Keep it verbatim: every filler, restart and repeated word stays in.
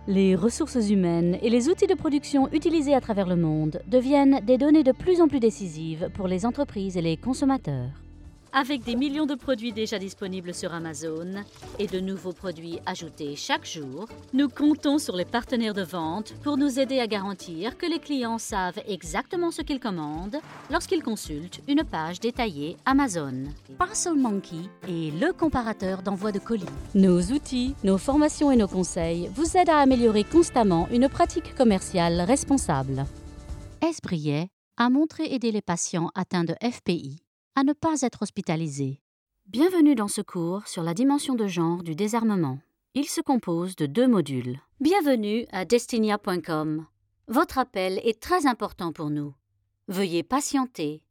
Les ressources humaines et les outils de production utilisés à travers le monde deviennent des données de plus en plus décisives pour les entreprises et les consommateurs. Avec des millions de produits déjà disponibles sur Amazon et de nouveaux produits ajoutés chaque jour, nous comptons sur les partenaires de vente pour nous aider à garantir que les clients savent exactement ce qu'ils commandent lorsqu'ils consultent une page détaillée Amazon. Parcel Monkey est le comparateur d'envoi de colis. Nos outils, nos formations et nos conseils vous aident à améliorer constamment une pratique commerciale responsable. Esbriet a montré aider les patients atteints de F P I à ne pas être hospitalisés. Bienvenue dans ce cours sur la dimension de genre du désarmement. Il se compose de deux modules. Bienvenue à Destinia point com. Votre appel est très important pour nous. Veuillez patienter